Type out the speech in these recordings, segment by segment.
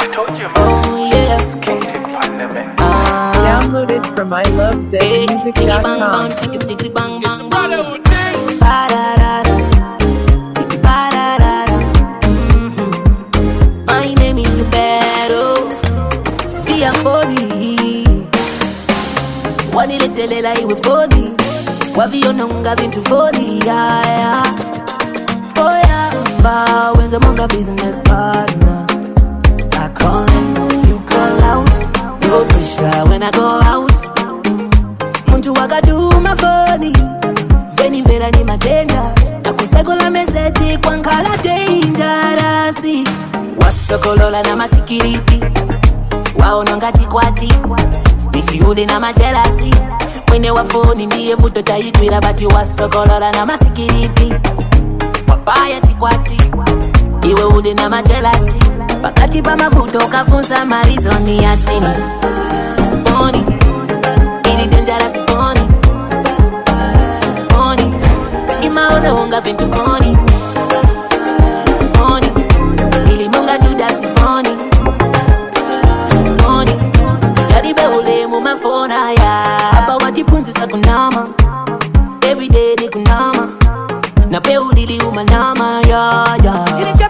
Oh yeah. Downloaded from ilovezmusic.com. My name is Roberto Diafoni. Waniletelela iwe foni, waviona vintu foni, yeah. Oh yeah, mba wenza monga business partner. I call in, you call out. No pressure when I go out. Muntu wakatuma foni, veni vera ni matenda. Na kusegula meseti kwa nkala dangerous. Wasokolola na masikiriti, waononga chikwati. Nishiude na majelasi, mwene wa foni ndiye vuto taitwira. Bati wasokolola na masikiriti, wapaya chikwati. Iwe ude na majelasi, pakati pa mavuto kafunza marizoni ya tini. Foni, ili dangerous foni. Foni, imaona wonga vintu foni. Foni, ili munga judasi foni. Foni, yadibe ule mumafona ya. Hapa watipunzi sa kunama, everyday ni kunama. Na pe ulili umanama ya ya.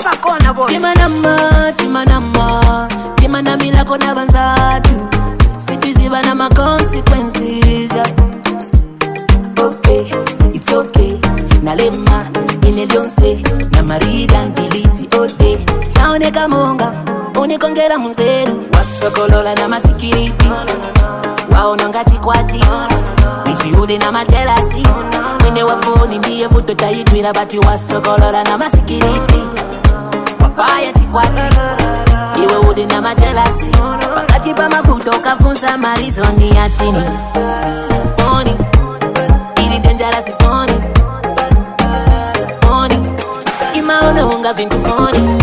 Timanamila kona banzatu. Sitiziba na ma consequences, yeah. Okay, it's okay. Nalema, inelionse. Na marida ndiliti ode. Saone kamonga, unikongera munzeru. Wasokolola na masikiriti, waononga chikwati. Nishiude na majelasi, mwene wa foni ndiye vuto taitwira. Bati wasokolola na masikiriti, wapaya chikwati. Iwe ude na majelasi, pakati pa mavuto kafunza marizoni ya tini. Foni, ili dangerous foni. Foni, imaona wonga vintu foni.